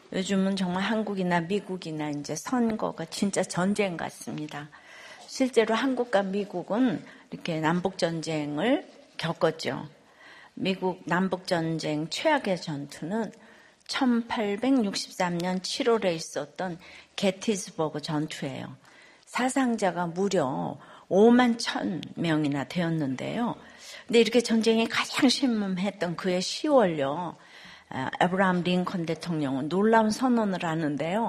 요즘은 정말 한국이나 미국이나 이제 선거가 진짜 전쟁 같습니다. 실제로 한국과 미국은 이렇게 남북전쟁을 겪었죠. 미국 남북전쟁 최악의 전투는 1863년 7월에 있었던 게티스버그 전투예요. 사상자가 무려 5만 1,000명이나 되었는데요. 근데 이렇게 전쟁이 가장 심했던 그해 10월요. 에브라함 링컨 대통령은 놀라운 선언을 하는데요.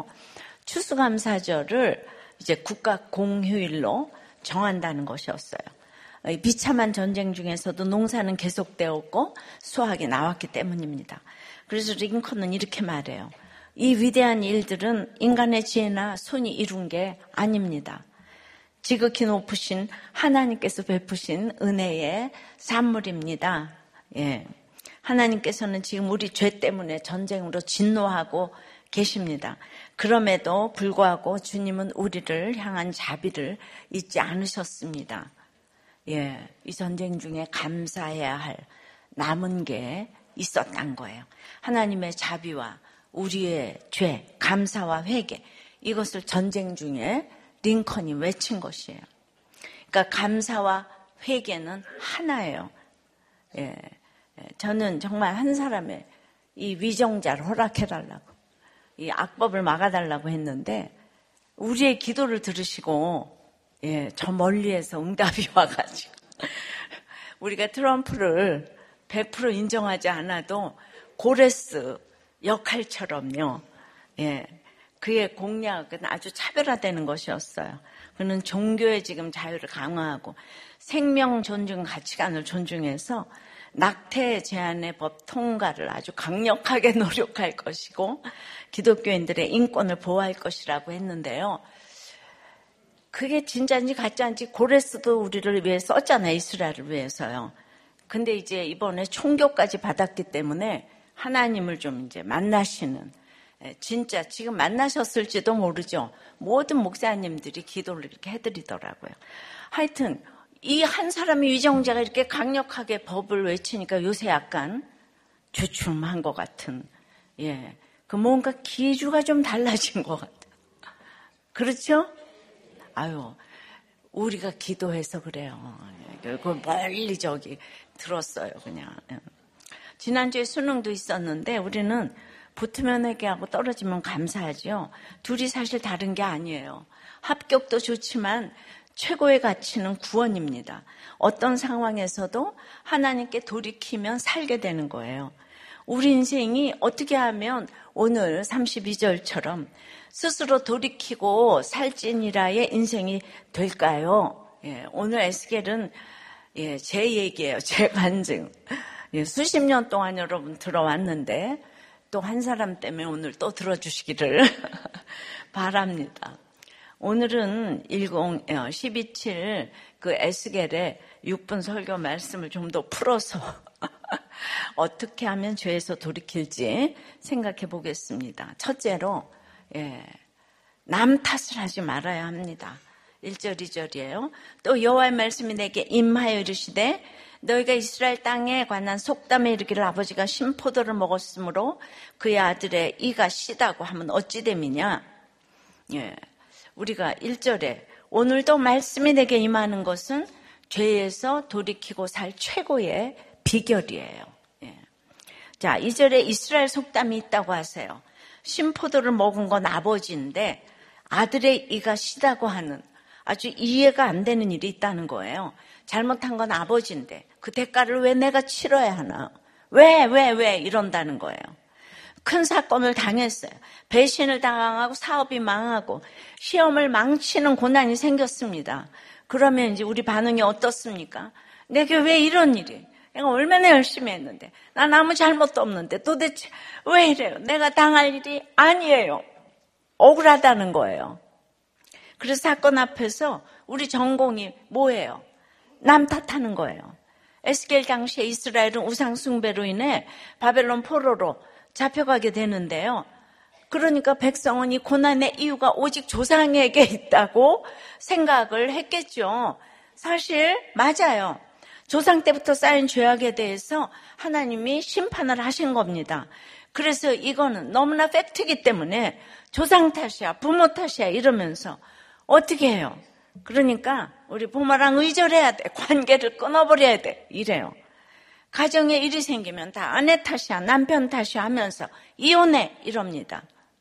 추수감사절을 이제 국가 공휴일로 정한다는 것이었어요. 비참한 전쟁 중에서도 농사는 계속되었고 수확이 나왔기 때문입니다. 그래서 링컨은 이렇게 말해요. 이 위대한 일들은 인간의 지혜나 손이 이룬 게 아닙니다. 지극히 높으신 하나님께서 베푸신 은혜의 산물입니다. 예. 하나님께서는 지금 우리 죄 때문에 전쟁으로 진노하고 계십니다. 그럼에도 불구하고 주님은 우리를 향한 자비를 잊지 않으셨습니다. 예, 이 전쟁 중에 감사해야 할 남은 게 있었단 거예요. 하나님의 자비와 우리의 죄, 감사와 회개, 이것을 전쟁 중에 링컨이 외친 것이에요. 그러니까 감사와 회개는 하나예요. 예. 저는 정말 한 사람의 이 위정자를 허락해달라고, 이 악법을 막아달라고 했는데, 우리의 기도를 들으시고, 예, 저 멀리에서 응답이 와가지고, 우리가 트럼프를 100% 인정하지 않아도 고레스 역할처럼요, 예, 그의 공약은 아주 차별화되는 것이었어요. 그는 종교의 지금 자유를 강화하고 생명 존중 가치관을 존중해서 낙태 제한의 법 통과를 아주 강력하게 노력할 것이고 기독교인들의 인권을 보호할 것이라고 했는데요. 그게 진짜인지 가짜인지 고레스도 우리를 위해 썼잖아요. 이스라엘을 위해서요. 근데 이제 이번에 총교까지 받았기 때문에 하나님을 좀 이제 만나시는, 진짜 지금 만나셨을지도 모르죠. 모든 목사님들이 기도를 이렇게 해드리더라고요. 하여튼 이 한 사람의 위정자가 이렇게 강력하게 법을 외치니까 요새 약간 주춤한 것 같은, 예, 그 뭔가 기주가 좀 달라진 것 같아요. 그렇죠? 아유, 우리가 기도해서 그래요. 그 멀리 저기 들었어요, 그냥. 지난주에 수능도 있었는데 우리는 붙으면 회개하고 떨어지면 감사하죠. 둘이 사실 다른 게 아니에요. 합격도 좋지만 최고의 가치는 구원입니다. 어떤 상황에서도 하나님께 돌이키면 살게 되는 거예요. 우리 인생이 어떻게 하면 오늘 32절처럼 스스로 돌이키고 살찌니라의 인생이 될까요? 예, 오늘 에스겔은, 예, 제 얘기예요. 제 간증. 예, 수십 년 동안 여러분 들어왔는데 또 한 사람 때문에 오늘 또 들어주시기를 바랍니다. 오늘은 12.7 그 에스겔의 6분 설교 말씀을 좀 더 풀어서 어떻게 하면 죄에서 돌이킬지 생각해 보겠습니다. 첫째로, 예, 남 탓을 하지 말아야 합니다. 1절 2절이에요. 또 여호와의 말씀이 내게 임하여 이르시되 너희가 이스라엘 땅에 관한 속담에 이르기를 아버지가 신포도를 먹었으므로 그의 아들의 이가 시다고 하면 어찌 됨이냐. 예, 우리가 1절에 오늘도 말씀이 내게 임하는 것은 죄에서 돌이키고 살 최고의 비결이에요. 예. 자, 2절에 이스라엘 속담이 있다고 하세요. 신포도를 먹은 건 아버지인데 아들의 이가 시다고 하는 아주 이해가 안 되는 일이 있다는 거예요. 잘못한 건 아버지인데 그 대가를 왜 내가 치러야 하나? 왜 이런다는 거예요. 큰 사건을 당했어요. 배신을 당하고 사업이 망하고 시험을 망치는 고난이 생겼습니다. 그러면 이제 우리 반응이 어떻습니까? 내게 왜 이런 일이? 내가 얼마나 열심히 했는데 난 아무 잘못도 없는데 도대체 왜 이래요? 내가 당할 일이 아니에요. 억울하다는 거예요. 그래서 사건 앞에서 우리 전공이 뭐예요? 남 탓하는 거예요. 에스겔 당시에 이스라엘은 우상 숭배로 인해 바벨론 포로로 잡혀가게 되는데요. 그러니까 백성은 이 고난의 이유가 오직 조상에게 있다고 생각을 했겠죠. 사실 맞아요. 조상 때부터 쌓인 죄악에 대해서 하나님이 심판을 하신 겁니다. 그래서 이거는 너무나 팩트이기 때문에 조상 탓이야, 부모 탓이야 이러면서 어떻게 해요? 그러니까 우리 부모랑 의절해야 돼. 관계를 끊어버려야 돼. 이래요. 가정에 일이 생기면 다 아내 탓이야, 남편 탓이야 하면서 이혼해 이럽니다.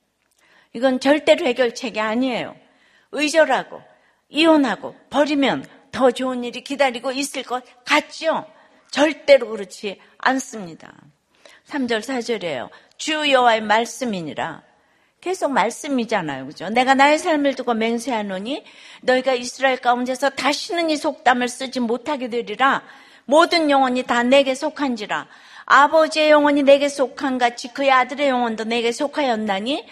이건 절대로 해결책이 아니에요. 의절하고 이혼하고 버리면 더 좋은 일이 기다리고 있을 것 같죠? 절대로 그렇지 않습니다. 3절 4절이에요. 주 여호와의 말씀이니라. 계속 말씀이잖아요. 그죠? 내가 나의 삶을 두고 맹세하노니 너희가 이스라엘 가운데서 다시는 이 속담을 쓰지 못하게 되리라. 모든 영혼이 다 내게 속한지라. 아버지의 영혼이 내게 속한 같이 그의 아들의 영혼도 내게 속하였나니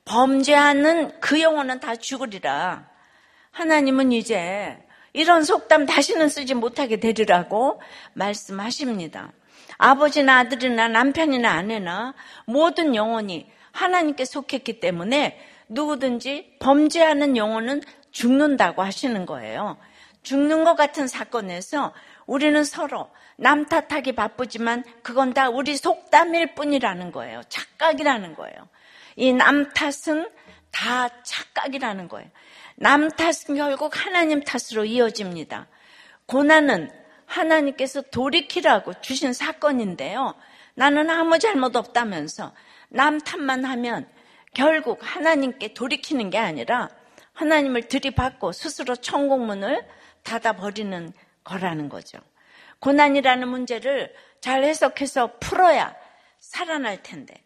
범죄하는 그 영혼은 다 죽으리라. 하나님은 이제 이런 속담 다시는 쓰지 못하게 되리라고 말씀하십니다. 아버지나 아들이나 남편이나 아내나 모든 영혼이 하나님께 속했기 때문에 누구든지 범죄하는 영혼은 죽는다고 하시는 거예요. 죽는 것 같은 사건에서 우리는 서로 남 탓하기 바쁘지만 그건 다 우리 속담일 뿐이라는 거예요. 착각이라는 거예요. 이 남 탓은 다 착각이라는 거예요. 남 탓은 결국 하나님 탓으로 이어집니다. 고난은 하나님께서 돌이키라고 주신 사건인데요. 나는 아무 잘못 없다면서 남 탓만 하면 결국 하나님께 돌이키는 게 아니라 하나님을 들이받고 스스로 천국문을 닫아버리는 거라는 거죠. 고난이라는 문제를 잘 해석해서 풀어야 살아날 텐데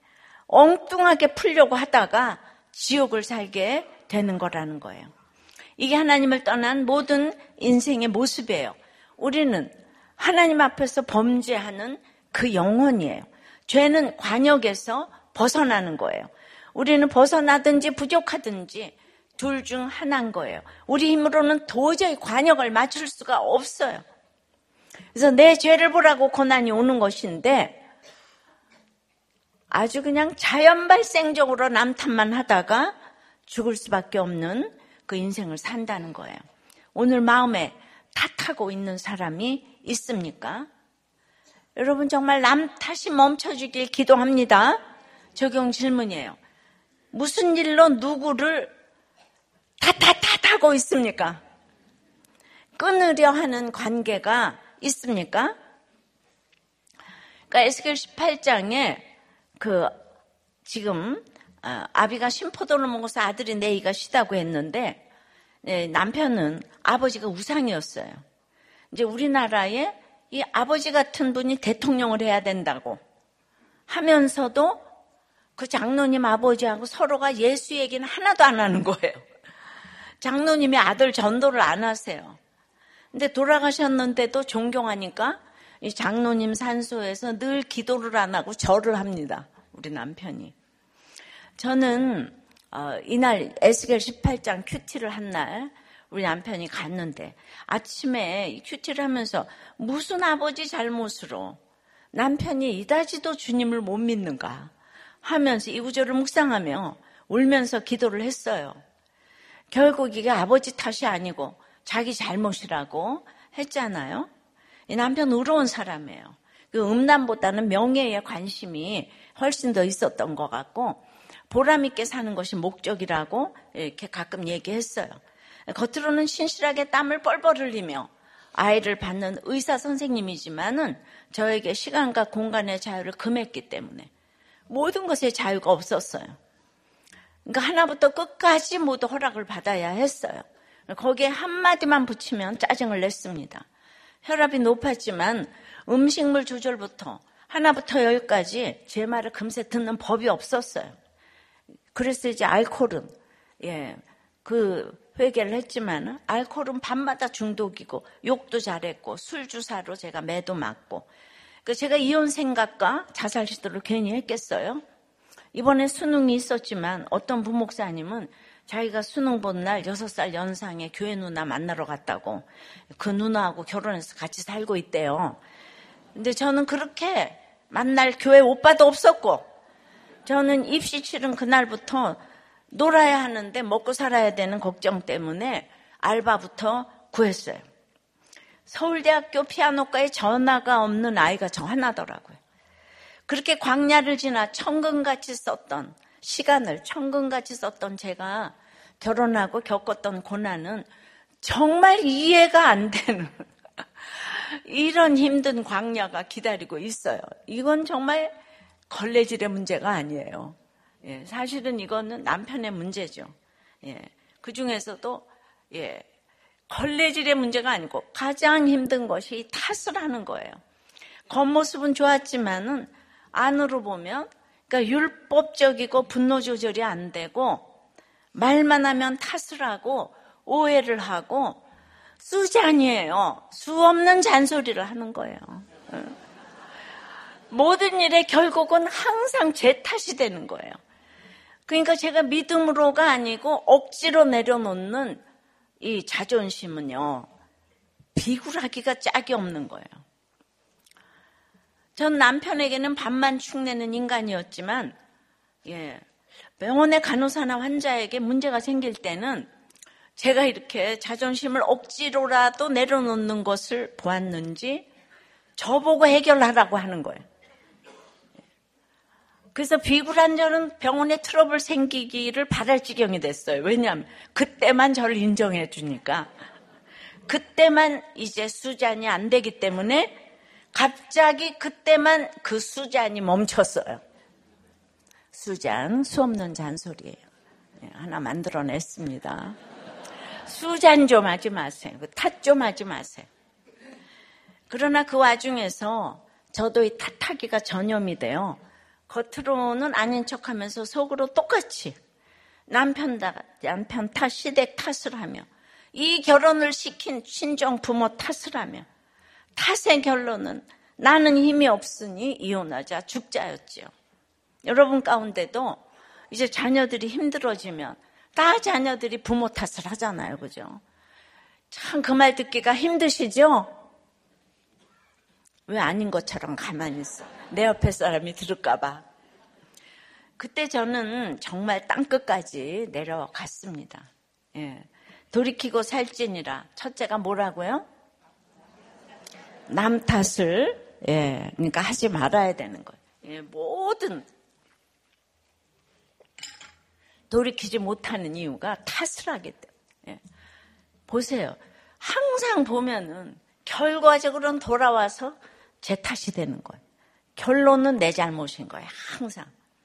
엉뚱하게 풀려고 하다가 지옥을 살게 되는 거라는 거예요. 이게 하나님을 떠난 모든 인생의 모습이에요. 우리는 하나님 앞에서 범죄하는 그 영혼이에요. 죄는 관역에서 벗어나는 거예요. 우리는 벗어나든지 부족하든지 둘 중 하나인 거예요. 우리 힘으로는 도저히 관역을 맞출 수가 없어요. 그래서 내 죄를 보라고 고난이 오는 것인데 아주 그냥 자연 발생적으로 남 탓만 하다가 죽을 수밖에 없는 그 인생을 산다는 거예요. 오늘 마음에 탓하고 있는 사람이 있습니까? 여러분 정말 남 탓이 멈춰주길 기도합니다. 적용 질문이에요. 무슨 일로 누구를 탓하고 있습니까? 끊으려 하는 관계가 있습니까? 그러니까 에스겔 18장에 지금 아비가 신포도를 먹어서 아들이 내이가 쉬다고 했는데 남편은 아버지가 우상이었어요. 이제 우리나라에 이 아버지 같은 분이 대통령을 해야 된다고 하면서도 그 장로님 아버지하고 서로가 예수 얘기는 하나도 안 하는 거예요. 장로님이 아들 전도를 안 하세요. 근데 돌아가셨는데도 존경하니까 이 장로님 산소에서 늘 기도를 안 하고 절을 합니다. 우리 남편이. 저는 이날 에스겔 18장 큐티를 한 날 우리 남편이 갔는데 아침에 큐티를 하면서 무슨 아버지 잘못으로 남편이 이다지도 주님을 못 믿는가 하면서 이 구절을 묵상하며 울면서 기도를 했어요. 결국 이게 아버지 탓이 아니고 자기 잘못이라고 했잖아요. 이 남편 의로운 사람이에요. 그 음란보다는 명예에 관심이 훨씬 더 있었던 것 같고 보람 있게 사는 것이 목적이라고 이렇게 가끔 얘기했어요. 겉으로는 신실하게 땀을 뻘뻘 흘리며 아이를 받는 의사 선생님이지만은 저에게 시간과 공간의 자유를 금했기 때문에 모든 것에 자유가 없었어요. 그러니까 하나부터 끝까지 모두 허락을 받아야 했어요. 거기에 한마디만 붙이면 짜증을 냈습니다. 혈압이 높았지만 음식물 조절부터 하나부터 열까지 제 말을 금세 듣는 법이 없었어요. 그래서 이제 알코올은 회개를 했지만 알코올은 밤마다 중독이고 욕도 잘했고 술 주사로 제가 매도 맞고 제가 이혼 생각과 자살 시도를 괜히 했겠어요? 이번에 수능이 있었지만 어떤 부목사님은 자기가 수능 본 날 6살 연상의 교회 누나 만나러 갔다고 그 누나하고 결혼해서 같이 살고 있대요. 근데 저는 그렇게 만날 교회 오빠도 없었고 저는 입시 치른 그날부터 놀아야 하는데 먹고 살아야 되는 걱정 때문에 알바부터 구했어요. 서울대학교 피아노과에 전화가 없는 아이가 저 하나더라고요. 그렇게 광야를 지나 천근같이 썼던 시간을 천근같이 썼던 제가 결혼하고 겪었던 고난은 정말 이해가 안 되는 이런 힘든 광야가 기다리고 있어요. 이건 정말 걸레질의 문제가 아니에요. 예, 사실은 이거는 남편의 문제죠. 예, 그 중에서도 걸레질의 문제가 아니고 가장 힘든 것이 탓을 하는 거예요. 겉모습은 좋았지만은 안으로 보면 그러니까 율법적이고 분노 조절이 안 되고 말만 하면 탓을 하고 오해를 하고 수잔이에요. 수 없는 잔소리를 하는 거예요. 모든 일에 결국은 항상 제 탓이 되는 거예요. 그러니까 제가 믿음으로가 아니고 억지로 내려놓는 이 자존심은요, 비굴하기가 짝이 없는 거예요. 전 남편에게는 밥만 축내는 인간이었지만, 병원의 간호사나 환자에게 문제가 생길 때는 제가 이렇게 자존심을 억지로라도 내려놓는 것을 보았는지 저보고 해결하라고 하는 거예요. 그래서 비굴한 저는 병원에 트러블 생기기를 바랄 지경이 됐어요. 왜냐하면 그때만 저를 인정해 주니까. 그때만 이제 수잔이 안 되기 때문에 갑자기 그때만 그 수잔이 멈췄어요. 수잔, 수 없는 잔소리예요. 하나 만들어냈습니다. 수잔 좀 하지 마세요. 탓 좀 하지 마세요. 그러나 그 와중에서 저도 이 탓하기가 전염이 돼요. 겉으로는 아닌 척하면서 속으로 똑같이 남편 탓, 시댁 탓을 하며 이 결혼을 시킨 친정 부모 탓을 하며 탓의 결론은 나는 힘이 없으니 이혼하자 죽자였지요. 여러분 가운데도 이제 자녀들이 힘들어지면 다 자녀들이 부모 탓을 하잖아요. 그죠? 참 그 말 듣기가 힘드시죠? 왜 아닌 것처럼 가만히 있어? 내 옆에 사람이 들을까 봐. 그때 저는 정말 땅끝까지 내려갔습니다. 돌이키고 살찌니라. 첫째가 뭐라고요? 남 탓을 그러니까 하지 말아야 되는 거예요. 모든 돌이키지 못하는 이유가 탓을 하기 때문에. 보세요. 항상 보면은 결과적으로는 돌아와서 제 탓이 되는 거예요. 결론은 내 잘못인 거예요. 항상.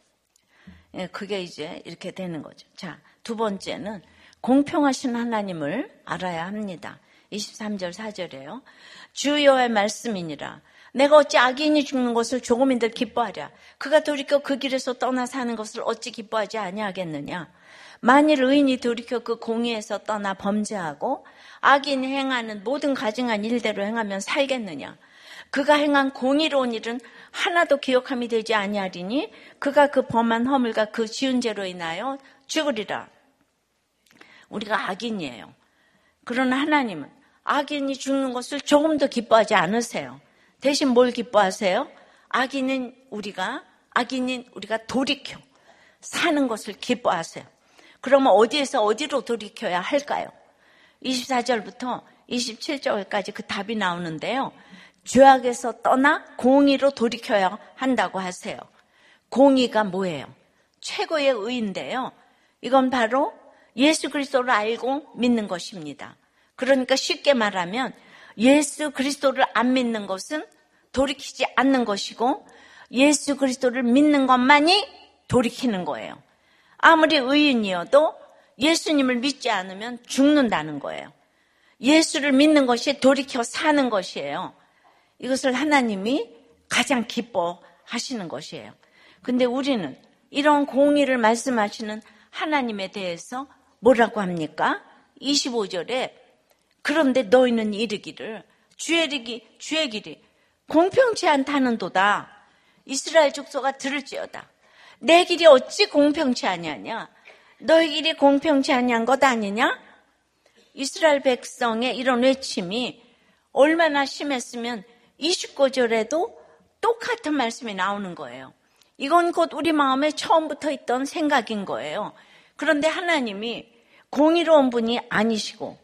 그게 이제 이렇게 되는 거죠. 자, 두 번째는 공평하신 하나님을 알아야 합니다. 23절 4절이에요. 주 여호와의 말씀이니라. 내가 어찌 악인이 죽는 것을 조금인들 기뻐하랴. 그가 돌이켜 그 길에서 떠나 사는 것을 어찌 기뻐하지 아니하겠느냐. 만일 의인이 돌이켜 그 공의에서 떠나 범죄하고 악인이 행하는 모든 가증한 일대로 행하면 살겠느냐. 그가 행한 공의로운 일은 하나도 기억함이 되지 아니하리니 그가 그 범한 허물과 그 지은 죄로 인하여 죽으리라. 우리가 악인이에요. 그러나 하나님은 악인이 죽는 것을 조금도 기뻐하지 않으세요. 대신 뭘 기뻐하세요? 악인인 우리가 돌이켜 사는 것을 기뻐하세요. 그러면 어디에서 어디로 돌이켜야 할까요? 24절부터 27절까지 그 답이 나오는데요. 죄악에서 떠나 공의로 돌이켜야 한다고 하세요. 공의가 뭐예요? 최고의 의인데요. 이건 바로 예수 그리스도를 알고 믿는 것입니다. 그러니까 쉽게 말하면 예수 그리스도를 안 믿는 것은 돌이키지 않는 것이고 예수 그리스도를 믿는 것만이 돌이키는 거예요. 아무리 의인이어도 예수님을 믿지 않으면 죽는다는 거예요. 예수를 믿는 것이 돌이켜 사는 것이에요. 이것을 하나님이 가장 기뻐하시는 것이에요. 근데 우리는 이런 공의를 말씀하시는 하나님에 대해서 뭐라고 합니까? 25절에 그런데 너희는 이르기를 주의 길이 공평치 않다는도다. 이스라엘 족속아 들을지어다. 내 길이 어찌 공평치 아니하냐? 너희 길이 공평치 아니한 것 아니냐? 이스라엘 백성의 이런 외침이 얼마나 심했으면 29절에도 똑같은 말씀이 나오는 거예요. 이건 곧 우리 마음에 처음부터 있던 생각인 거예요. 그런데 하나님이 공의로운 분이 아니시고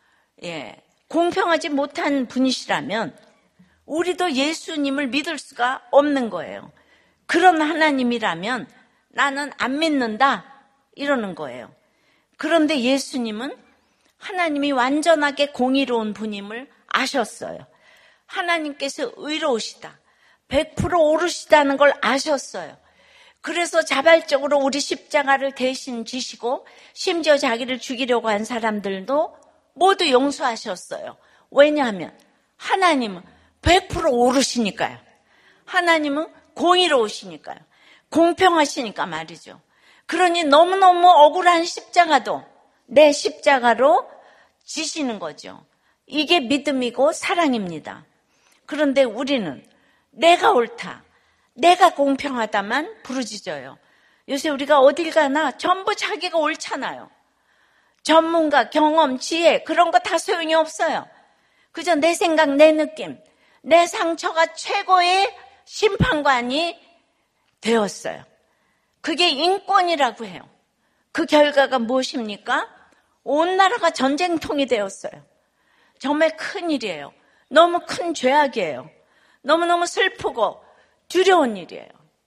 공평하지 못한 분이시라면 우리도 예수님을 믿을 수가 없는 거예요. 그런 하나님이라면 나는 안 믿는다 이러는 거예요. 그런데 예수님은 하나님이 완전하게 공의로운 분임을 아셨어요. 하나님께서 의로우시다, 100% 옳으시다는 걸 아셨어요. 그래서 자발적으로 우리 십자가를 대신 지시고 심지어 자기를 죽이려고 한 사람들도 모두 용서하셨어요. 왜냐하면 하나님은 100% 옳으시니까요. 하나님은 공의로우시니까요. 공평하시니까 말이죠. 그러니 너무너무 억울한 십자가도 내 십자가로 지시는 거죠. 이게 믿음이고 사랑입니다. 그런데 우리는 내가 옳다, 내가 공평하다만 부르짖어요. 요새 우리가 어딜 가나 전부 자기가 옳잖아요. 전문가, 경험, 지혜 그런 거 다 소용이 없어요. 그저 내 생각, 내 느낌, 내 상처가 최고의 심판관이 되었어요. 그게 인권이라고 해요. 그 결과가 무엇입니까? 온 나라가 전쟁통이 되었어요. 정말 큰일이에요. 너무 큰 죄악이에요. 너무너무 슬프고 두려운 일이에요.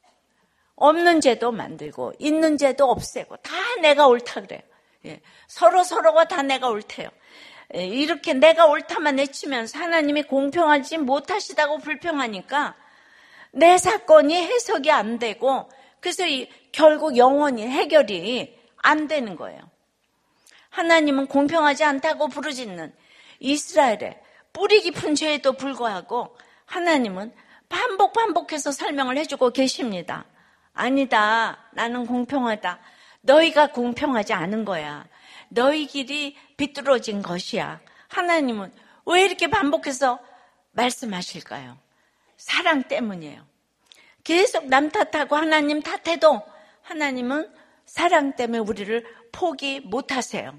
없는 죄도 만들고 있는 죄도 없애고 다 내가 옳다 그래요. 서로가 다 내가 옳대요. 이렇게 내가 옳다만 외치면서 하나님이 공평하지 못하시다고 불평하니까 내 사건이 해석이 안 되고 그래서 결국 영원히 해결이 안 되는 거예요. 하나님은 공평하지 않다고 부르짖는 이스라엘의 뿌리 깊은 죄에도 불구하고 하나님은 반복해서 설명을 해주고 계십니다. 아니다, 나는 공평하다. 너희가 공평하지 않은 거야. 너희 길이 비뚤어진 것이야. 하나님은 왜 이렇게 반복해서 말씀하실까요? 사랑 때문이에요. 계속 남 탓하고 하나님 탓해도 하나님은 사랑 때문에 우리를 포기 못하세요.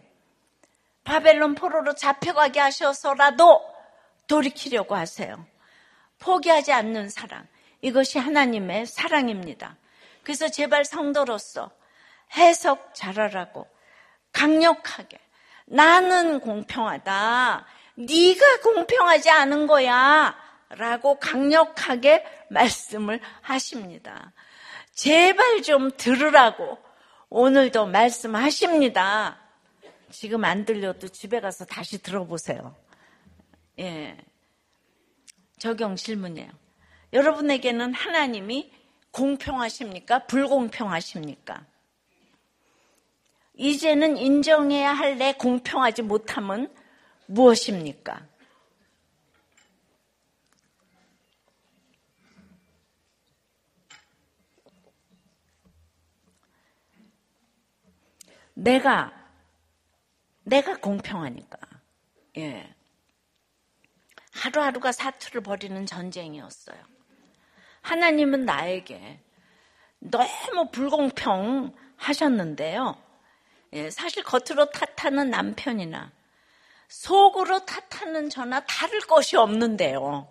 바벨론 포로로 잡혀가게 하셔서라도 돌이키려고 하세요. 포기하지 않는 사랑, 이것이 하나님의 사랑입니다. 그래서 제발 성도로서 해석 잘하라고 강력하게 나는 공평하다, 네가 공평하지 않은 거야 라고 강력하게 말씀을 하십니다. 제발 좀 들으라고 오늘도 말씀하십니다. 지금 안 들려도 집에 가서 다시 들어보세요. 적용 질문이에요. 여러분에게는 하나님이 공평하십니까? 불공평하십니까? 이제는 인정해야 할 내 공평하지 못함은 무엇입니까? 내가 공평하니까. 하루하루가 사투를 벌이는 전쟁이었어요. 하나님은 나에게 너무 불공평하셨는데요. 사실 겉으로 탓하는 남편이나 속으로 탓하는 저나 다를 것이 없는데요.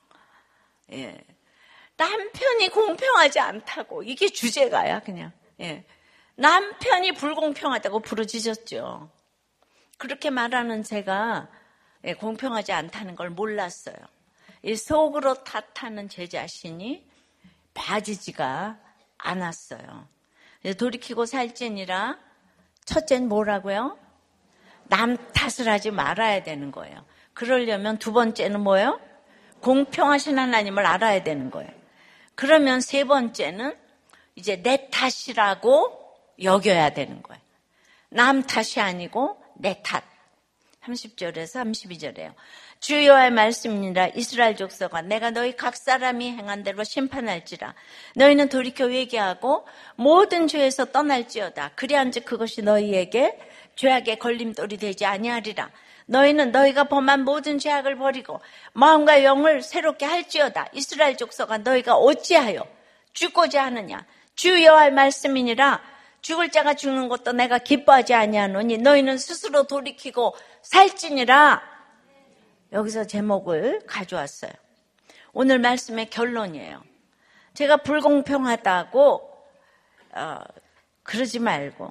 남편이 공평하지 않다고, 이게 주제가야 그냥. 남편이 불공평하다고 부르짖었죠. 그렇게 말하는 제가 공평하지 않다는 걸 몰랐어요. 이 속으로 탓하는 제 자신이 봐지지가 않았어요. 돌이키고 살찌니라 첫째는 뭐라고요? 남 탓을 하지 말아야 되는 거예요. 그러려면 두 번째는 뭐예요? 공평하신 하나님을 알아야 되는 거예요. 그러면 세 번째는 이제 내 탓이라고 여겨야 되는 거예요. 남 탓이 아니고 내 탓. 30절에서 32절이에요. 주 여호와의 말씀이니라. 이스라엘 족속아, 내가 너희 각 사람이 행한 대로 심판할지라. 너희는 돌이켜 회개하고 모든 죄에서 떠날지어다. 그리한즉 그것이 너희에게 죄악의 걸림돌이 되지 아니하리라. 너희는 너희가 범한 모든 죄악을 버리고 마음과 영을 새롭게 할지어다. 이스라엘 족속아, 너희가 어찌하여 죽고자 하느냐. 주 여호와의 말씀이니라. 죽을 자가 죽는 것도 내가 기뻐하지 아니하노니 너희는 스스로 돌이키고 살찌니라. 여기서 제목을 가져왔어요. 오늘 말씀의 결론이에요. 제가 불공평하다고 그러지 말고,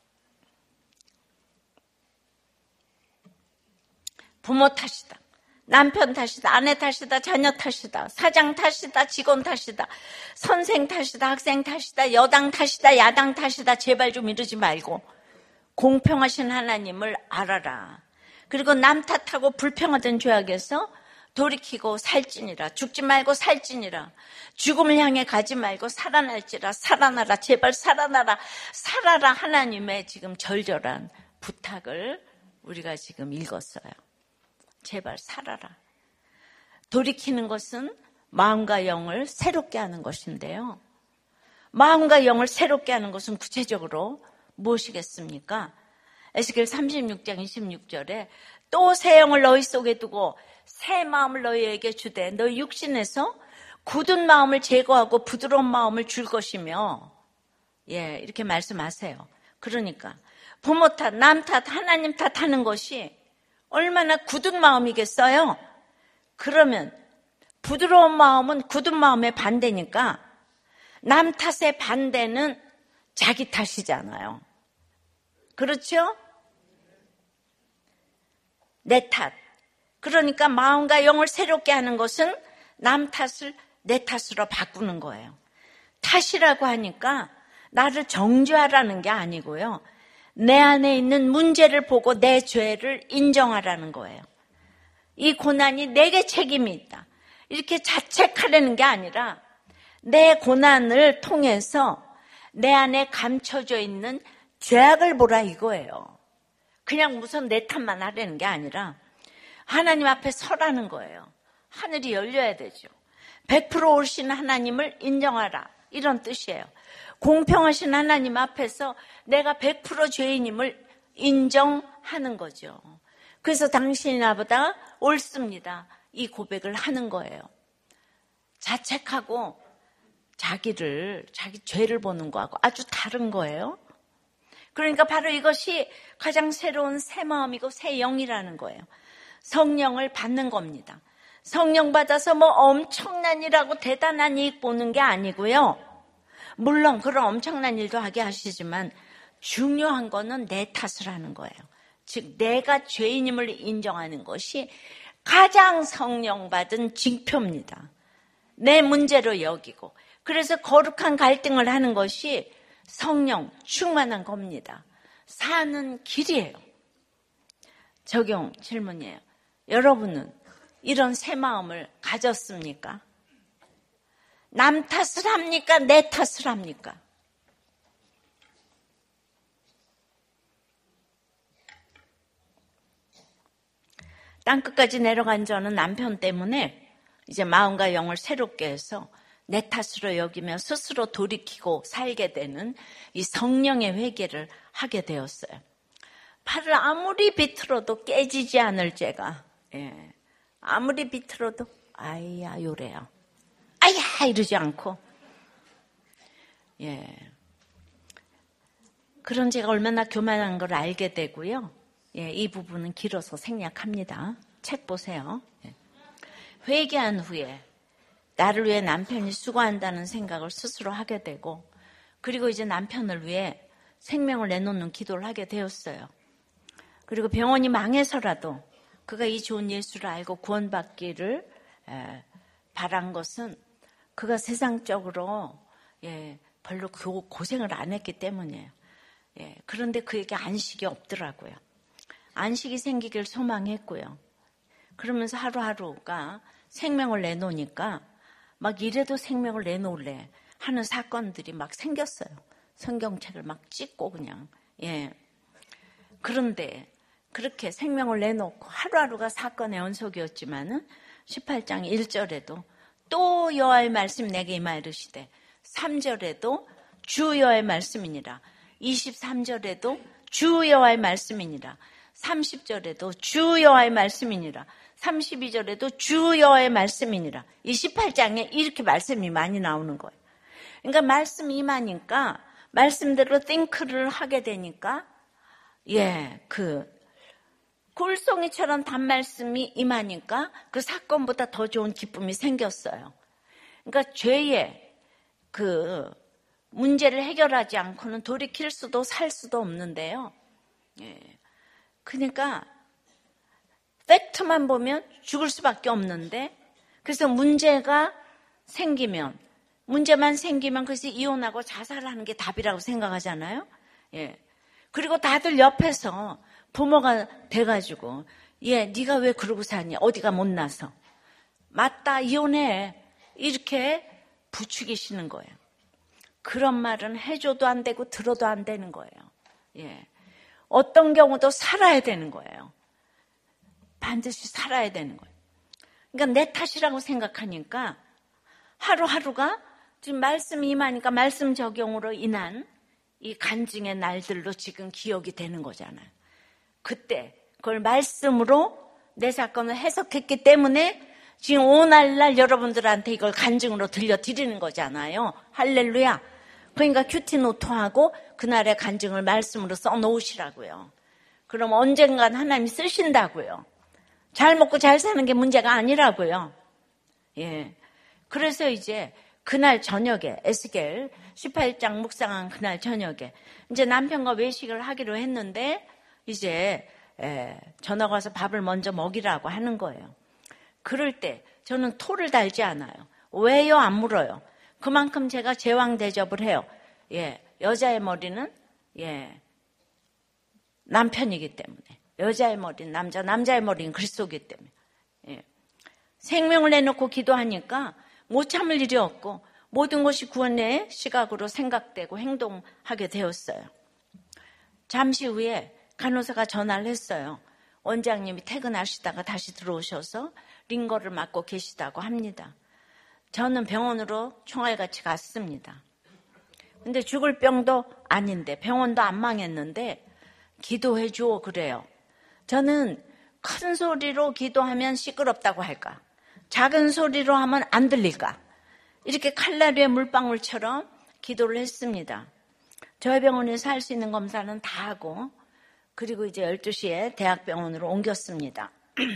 부모 탓이다, 남편 탓이다, 아내 탓이다, 자녀 탓이다, 사장 탓이다, 직원 탓이다, 선생 탓이다, 학생 탓이다, 여당 탓이다, 야당 탓이다. 제발 좀 이러지 말고 공평하신 하나님을 알아라. 그리고 남 탓하고 불평하던 죄악에서 돌이키고 살찌니라. 죽지 말고 살찌니라. 죽음을 향해 가지 말고 살아날지라. 살아나라. 제발 살아나라. 살아라. 하나님의 지금 절절한 부탁을 우리가 지금 읽었어요. 제발 살아라. 돌이키는 것은 마음과 영을 새롭게 하는 것인데요. 마음과 영을 새롭게 하는 것은 구체적으로 무엇이겠습니까? 에스겔 36장 26절에 또 새 영을 너희 속에 두고 새 마음을 너희에게 주되 너희 육신에서 굳은 마음을 제거하고 부드러운 마음을 줄 것이며, 이렇게 말씀하세요. 그러니까 부모 탓, 남 탓, 하나님 탓하는 것이 얼마나 굳은 마음이겠어요? 그러면 부드러운 마음은 굳은 마음의 반대니까 남 탓의 반대는 자기 탓이잖아요. 그렇죠? 내 탓. 그러니까 마음과 영을 새롭게 하는 것은 남 탓을 내 탓으로 바꾸는 거예요. 탓이라고 하니까 나를 정죄하라는 게 아니고요. 내 안에 있는 문제를 보고 내 죄를 인정하라는 거예요. 이 고난이 내게 책임이 있다. 이렇게 자책하려는 게 아니라 내 고난을 통해서 내 안에 감춰져 있는 죄악을 보라 이거예요. 그냥 무슨 내 탓만 하려는 게 아니라 하나님 앞에 서라는 거예요. 하늘이 열려야 되죠. 100% 옳으신 하나님을 인정하라. 이런 뜻이에요. 공평하신 하나님 앞에서 내가 100% 죄인임을 인정하는 거죠. 그래서 당신이 나보다 옳습니다. 이 고백을 하는 거예요. 자책하고 자기 죄를 보는 거하고 아주 다른 거예요. 그러니까 바로 이것이 가장 새로운 새 마음이고 새 영이라는 거예요. 성령을 받는 겁니다. 성령 받아서 뭐 엄청난 일하고 대단한 이익 보는 게 아니고요. 물론 그런 엄청난 일도 하게 하시지만 중요한 거는 내 탓을 하는 거예요. 즉 내가 죄인임을 인정하는 것이 가장 성령 받은 징표입니다. 내 문제로 여기고 그래서 거룩한 갈등을 하는 것이 성령 충만한 겁니다. 사는 길이에요. 적용 질문이에요. 여러분은 이런 새 마음을 가졌습니까? 남 탓을 합니까? 내 탓을 합니까? 땅끝까지 내려간 저는 남편 때문에 이제 마음과 영을 새롭게 해서 내 탓으로 여기며 스스로 돌이키고 살게 되는 이 성령의 회개를 하게 되었어요. 팔을 아무리 비틀어도 깨지지 않을 죄가, 아무리 비틀어도 아이야 요래요. 아야 이러지 않고, 그런 죄가 얼마나 교만한 걸 알게 되고요. 이 부분은 길어서 생략합니다. 책 보세요. 회개한 후에 나를 위해 남편이 수고한다는 생각을 스스로 하게 되고, 그리고 이제 남편을 위해 생명을 내놓는 기도를 하게 되었어요. 그리고 병원이 망해서라도 그가 이 좋은 예수를 알고 구원받기를 바란 것은 그가 세상적으로 별로 고생을 안 했기 때문이에요. 그런데 그에게 안식이 없더라고요. 안식이 생기길 소망했고요. 그러면서 하루하루가 생명을 내놓으니까 막 이래도 생명을 내놓을래 하는 사건들이 막 생겼어요. 성경책을 막 찍고 그냥. 그런데 그렇게 생명을 내놓고 하루하루가 사건의 연속이었지만은 18장 1절에도 또 여호와의 말씀이 내게 임하이르시되 3절에도 주 여호와의 말씀이니라 23절에도 주 여호와의 말씀이니라 30절에도 주 여호와의 말씀이니라 32절에도 주 여호와의 말씀이니라 28장에 이렇게 말씀이 많이 나오는 거예요. 그러니까 말씀이 임하니까 말씀대로 띵크를 하게 되니까 굴송이처럼 단말씀이 임하니까 그 사건보다 더 좋은 기쁨이 생겼어요. 그러니까 죄의 그 문제를 해결하지 않고는 돌이킬 수도 살 수도 없는데요. 그러니까 팩트만 보면 죽을 수밖에 없는데, 그래서 문제만 생기면 그래서 이혼하고 자살하는 게 답이라고 생각하잖아요. 예. 그리고 다들 옆에서 부모가 돼가지고, 네가 왜 그러고 사니? 어디가 못나서? 맞다, 이혼해. 이렇게 부추기시는 거예요. 그런 말은 해줘도 안 되고 들어도 안 되는 거예요. 예. 어떤 경우도 살아야 되는 거예요. 반드시 살아야 되는 거예요. 그러니까 내 탓이라고 생각하니까 하루하루가 지금 말씀이 임하니까 말씀 적용으로 인한 이 간증의 날들로 지금 기억이 되는 거잖아요. 그때 그걸 말씀으로 내 사건을 해석했기 때문에 지금 오늘날 여러분들한테 이걸 간증으로 들려드리는 거잖아요. 할렐루야. 그러니까 큐티노트하고 그날의 간증을 말씀으로 써놓으시라고요. 그럼 언젠간 하나님이 쓰신다고요. 잘 먹고 잘 사는 게 문제가 아니라고요. 예. 그래서 이제 그날 저녁에 에스겔 18장 묵상한 그날 저녁에 이제 남편과 외식을 하기로 했는데 이제 전화가 와서 밥을 먼저 먹이라고 하는 거예요. 그럴 때 저는 토를 달지 않아요. 왜요? 안 물어요. 그만큼 제가 제왕 대접을 해요. 예. 여자의 머리는 남편이기 때문에. 여자의 머리는 남자의 머리는 그리스도이기 때문에. 예. 생명을 내놓고 기도하니까 못 참을 일이 없고 모든 것이 구원의 시각으로 생각되고 행동하게 되었어요. 잠시 후에 간호사가 전화를 했어요. 원장님이 퇴근하시다가 다시 들어오셔서 링거를 맞고 계시다고 합니다. 저는 병원으로 총알같이 갔습니다. 근데 죽을 병도 아닌데 병원도 안 망했는데 기도해 줘 그래요. 저는 큰 소리로 기도하면 시끄럽다고 할까? 작은 소리로 하면 안 들릴까? 이렇게 칼날위의 물방울처럼 기도를 했습니다. 저희 병원에서 할 수 있는 검사는 다 하고 그리고 이제 12시에 대학병원으로 옮겼습니다.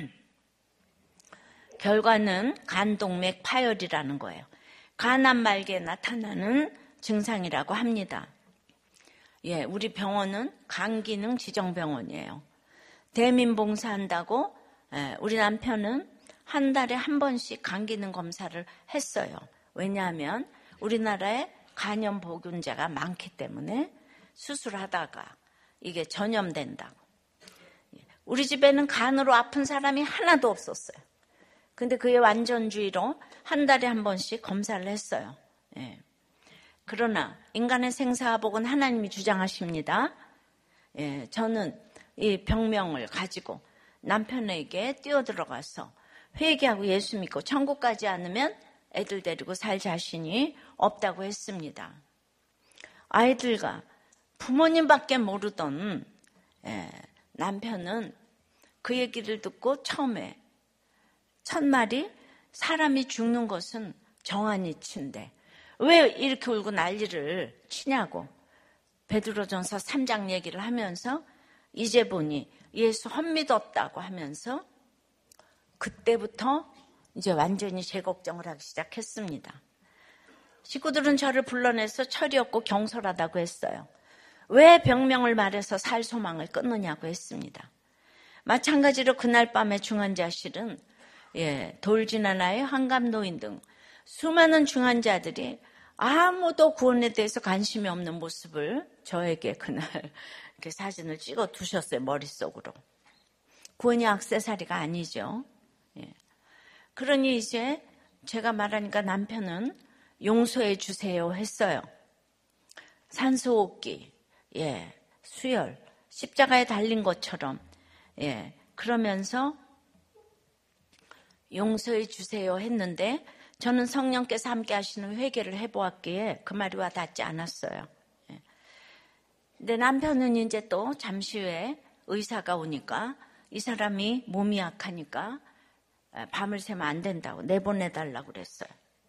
결과는 간동맥 파열이라는 거예요. 간암 말기에 나타나는 증상이라고 합니다. 예, 우리 병원은 간기능 지정병원이에요. 대민봉사한다고 우리 남편은 한 달에 한 번씩 간기능 검사를 했어요. 왜냐하면 우리나라에 간염 보균자가 많기 때문에 수술하다가 이게 전염된다고. 우리 집에는 간으로 아픈 사람이 하나도 없었어요. 근데 그의 완전주의로 한 달에 한 번씩 검사를 했어요. 예. 그러나 인간의 생사복은 하나님이 주장하십니다. 예, 저는 이 병명을 가지고 남편에게 뛰어들어가서 회개하고 예수 믿고 천국 가지 않으면 애들 데리고 살 자신이 없다고 했습니다. 아이들과 부모님밖에 모르던 남편은 그 얘기를 듣고 처음에 첫말이 사람이 죽는 것은 정한이치인데 왜 이렇게 울고 난리를 치냐고 베드로전서 3장 얘기를 하면서 이제 보니 예수 헛믿었다고 하면서 그때부터 이제 완전히 제 걱정을 하기 시작했습니다. 식구들은 저를 불러내서 철이 없고 경솔하다고 했어요. 왜 병명을 말해서 살 소망을 끊느냐고 했습니다. 마찬가지로 그날 밤에 중환자실은 돌진하나의 환갑노인 등 수많은 중환자들이 아무도 구원에 대해서 관심이 없는 모습을 저에게 그날 이렇게 사진을 찍어 두셨어요. 머릿속으로. 구원이 액세서리가 아니죠. 그러니 이제 제가 말하니까 남편은 용서해 주세요 했어요. 산소호흡기, 수혈, 십자가에 달린 것처럼 그러면서 용서해 주세요 했는데 저는 성령께서 함께 하시는 회개를 해보았기에 그 말이 와 닿지 않았어요. 근데 남편은 이제 또 잠시 후에 의사가 오니까 이 사람이 몸이 약하니까 밤을 새면 안 된다고 내보내달라고 그랬어요.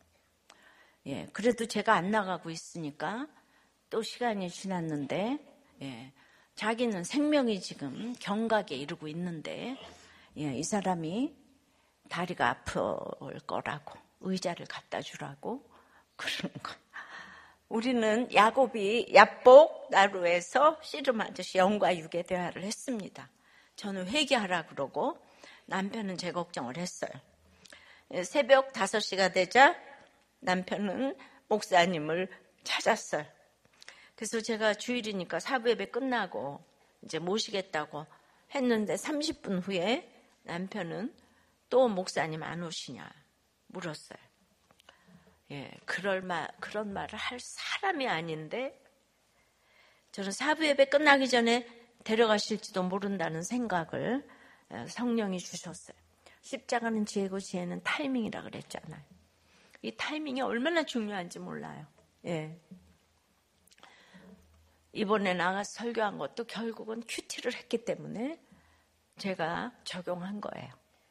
그래도 제가 안 나가고 있으니까 또 시간이 지났는데 자기는 생명이 지금 경각에 이르고 있는데 이 사람이 다리가 아플 거라고 의자를 갖다 주라고 그러는 거예요. 우리는 야곱이 야복 나루에서 씨름하듯이 영과 육의 대화를 했습니다. 저는 회개하라 그러고 남편은 제 걱정을 했어요. 새벽 5시가 되자 남편은 목사님을 찾았어요. 그래서 제가 주일이니까 사부 예배 끝나고 이제 모시겠다고 했는데 30분 후에 남편은 또 목사님 안 오시냐 물었어요. 그런 말을 할 사람이 아닌데 저는 사부 예배 끝나기 전에 데려가실지도 모른다는 생각을 성령이 주셨어요. 십자가는 지혜고 지혜는 타이밍이라 그랬잖아요. 이 타이밍이 얼마나 중요한지 몰라요. 이번에 나가서 설교한 것도 결국은 큐티를 했기 때문에 제가 적용한 거예요.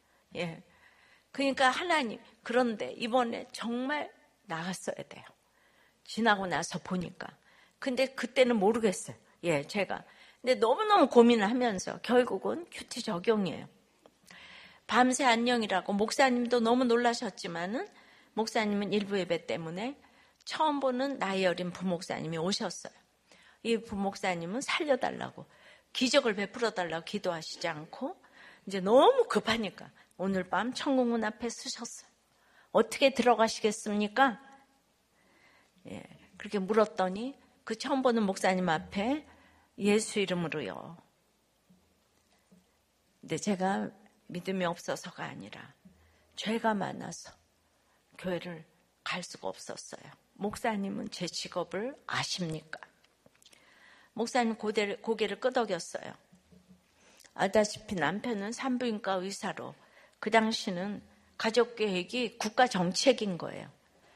그러니까 하나님, 그런데 이번에 정말 나갔어야 돼요. 지나고 나서 보니까. 근데 그때는 모르겠어요. 제가. 근데 너무너무 고민을 하면서 결국은 큐티 적용이에요. 밤새 안녕이라고 목사님도 너무 놀라셨지만은 목사님은 일부 예배 때문에 처음 보는 나이 어린 부목사님이 오셨어요. 이 부목사님은 살려달라고 기적을 베풀어달라고 기도하시지 않고 이제 너무 급하니까 오늘 밤 천국문 앞에 서셨어요. 어떻게 들어가시겠습니까? 그렇게 물었더니 그 처음 보는 목사님 앞에 예수 이름으로요. 근데 제가 믿음이 없어서가 아니라 죄가 많아서 교회를 갈 수가 없었어요. 목사님은 제 직업을 아십니까? 목사님 고개를 끄덕였어요. 알다시피 남편은 산부인과 의사로 그 당시는 가족계획이 국가 정책인 거예요.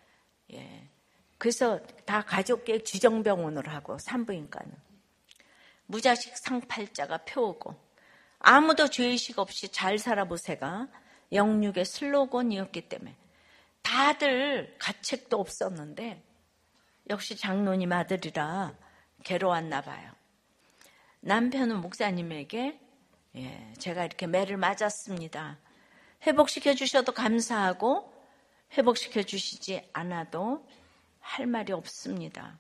그래서 다 가족계획 지정병원으로 하고 산부인과는 무자식 상팔자가 표오고 아무도 죄의식 없이 잘 살아보세가 영육의 슬로건이었기 때문에 다들 가책도 없었는데 역시 장로님 아들이라 괴로웠나 봐요. 남편은 목사님에게 제가 이렇게 매를 맞았습니다. 회복시켜 주셔도 감사하고 회복시켜 주시지 않아도 할 말이 없습니다.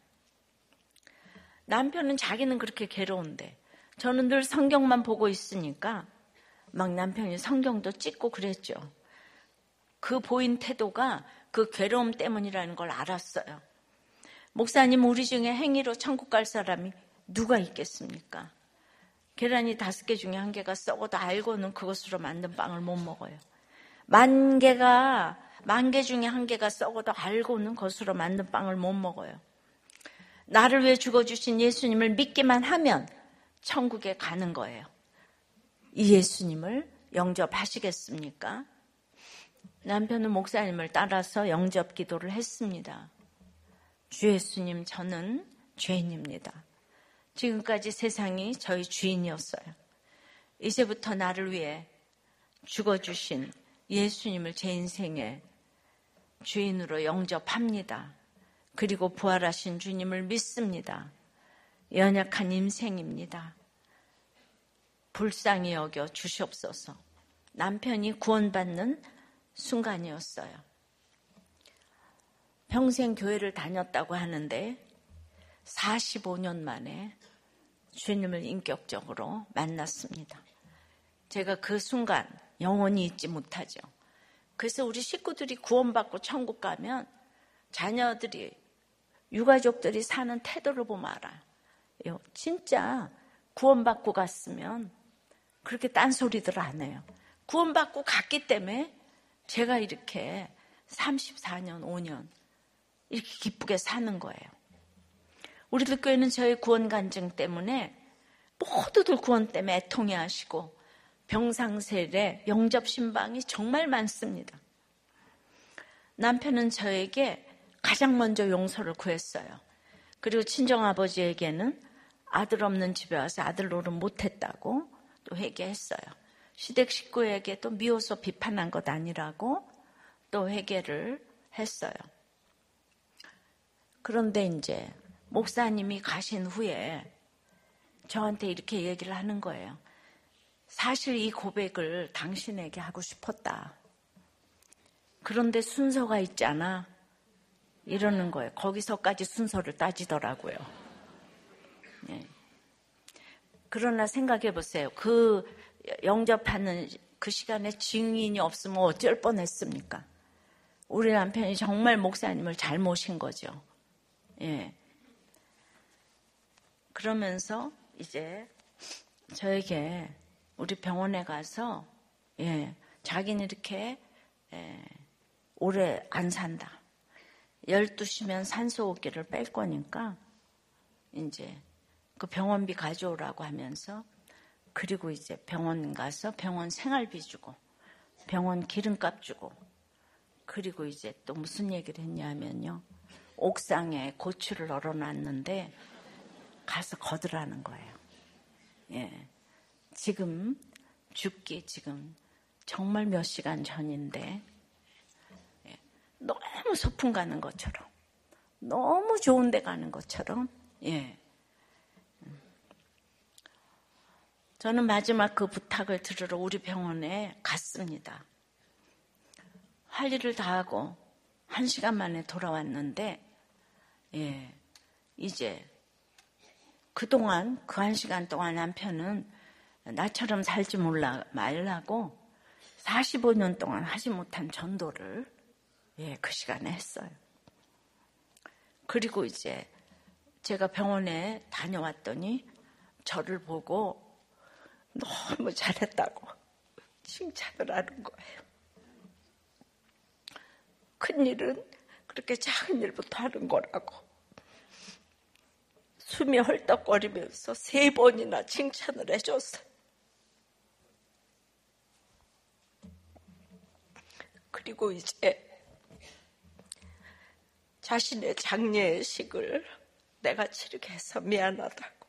남편은 자기는 그렇게 괴로운데 저는 늘 성경만 보고 있으니까 막 남편이 성경도 찍고 그랬죠. 그 보인 태도가 그 괴로움 때문이라는 걸 알았어요. 목사님, 우리 중에 행위로 천국 갈 사람이 누가 있겠습니까? 계란이 5개 중에 1개가 썩어도 알고는 그것으로 만든 빵을 못 먹어요. 10,000개 중에 1개가 썩어도 알고는 그것으로 만든 빵을 못 먹어요. 나를 위해 죽어주신 예수님을 믿기만 하면 천국에 가는 거예요. 이 예수님을 영접하시겠습니까? 남편은 목사님을 따라서 영접 기도를 했습니다. 주 예수님, 저는 죄인입니다. 지금까지 세상이 저희 주인이었어요. 이제부터 나를 위해 죽어주신 예수님을 제 인생의 주인으로 영접합니다. 그리고 부활하신 주님을 믿습니다. 연약한 인생입니다. 불쌍히 여겨 주시옵소서. 남편이 구원받는 순간이었어요. 평생 교회를 다녔다고 하는데 45년 만에 주님을 인격적으로 만났습니다. 제가 그 순간 영원히 잊지 못하죠. 그래서 우리 식구들이 구원받고 천국 가면 자녀들이, 유가족들이 사는 태도를 보면 알아요. 진짜 구원받고 갔으면 그렇게 딴소리들 안 해요. 구원받고 갔기 때문에 제가 이렇게 34년, 5년 이렇게 기쁘게 사는 거예요. 우리들 교회는 저의 구원 간증 때문에 모두들 구원 때문에 애통해 하시고 병상세례, 영접 신방이 정말 많습니다. 남편은 저에게 가장 먼저 용서를 구했어요. 그리고 친정아버지에게는 아들 없는 집에 와서 아들 노릇 못했다고 또 회개했어요. 시댁 식구에게 또 미워서 비판한 것 아니라고 또 회개를 했어요. 그런데 이제 목사님이 가신 후에 저한테 이렇게 얘기를 하는 거예요. 사실 이 고백을 당신에게 하고 싶었다. 그런데 순서가 있잖아. 이러는 거예요. 거기서까지 순서를 따지더라고요. 그러나 생각해 보세요. 그 영접하는 그 시간에 증인이 없으면 어쩔 뻔했습니까? 우리 남편이 정말 목사님을 잘 모신 거죠. 예. 그러면서 이제 저에게 우리 병원에 가서 자기는 이렇게 오래 안 산다. 12시면 산소호흡기를 뺄 거니까 이제 그 병원비 가져오라고 하면서 그리고 이제 병원 가서 병원 생활비 주고 병원 기름값 주고 그리고 이제 또 무슨 얘기를 했냐면요. 옥상에 고추를 널어놨는데 가서 거두라는 거예요. 예. 지금 죽기 지금 정말 몇 시간 전인데 너무 소풍 가는 것처럼 너무 좋은 데 가는 것처럼 저는 마지막 그 부탁을 들으러 우리 병원에 갔습니다. 할 일을 다 하고 1시간 만에 돌아왔는데 이제 그동안 그 1시간 동안 남편은 나처럼 살지 말라고 45년 동안 하지 못한 전도를 그 시간에 했어요. 그리고 이제 제가 병원에 다녀왔더니 저를 보고 너무 잘했다고 칭찬을 하는 거예요. 큰일은 그렇게 작은 일부터 하는 거라고. 숨이 헐떡거리면서 3번이나 칭찬을 해줬어요. 그리고 이제 자신의 장례식을 내가 치르게 해서 미안하다고.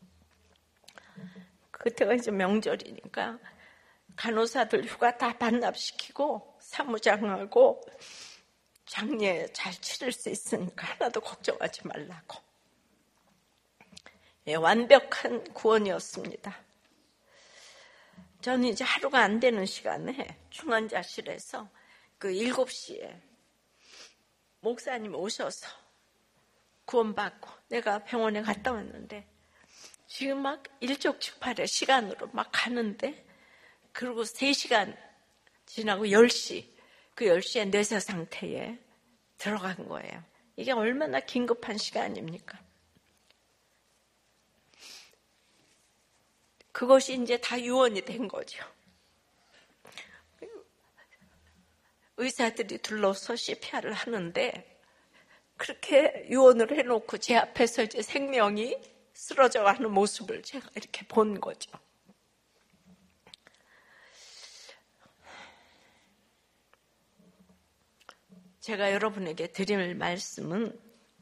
그때가 이제 명절이니까 간호사들 휴가 다 반납시키고 사무장하고 장례 잘 치를 수 있으니까 하나도 걱정하지 말라고. 완벽한 구원이었습니다. 저는 이제 하루가 안 되는 시간에 중환자실에서 그 7시에 목사님 오셔서 구원받고 내가 병원에 갔다 왔는데 지금 막 일촉즉발의 시간으로 막 가는데 그리고 3시간 지나고 10시 그 10시에 뇌사 상태에 들어간 거예요. 이게 얼마나 긴급한 시간입니까? 그것이 이제 다 유언이 된 거죠. 의사들이 둘러서 CPR을 하는데 그렇게 유언을 해놓고 제 앞에서 이제 생명이 쓰러져가는 모습을 제가 이렇게 본 거죠. 제가 여러분에게 드릴 말씀은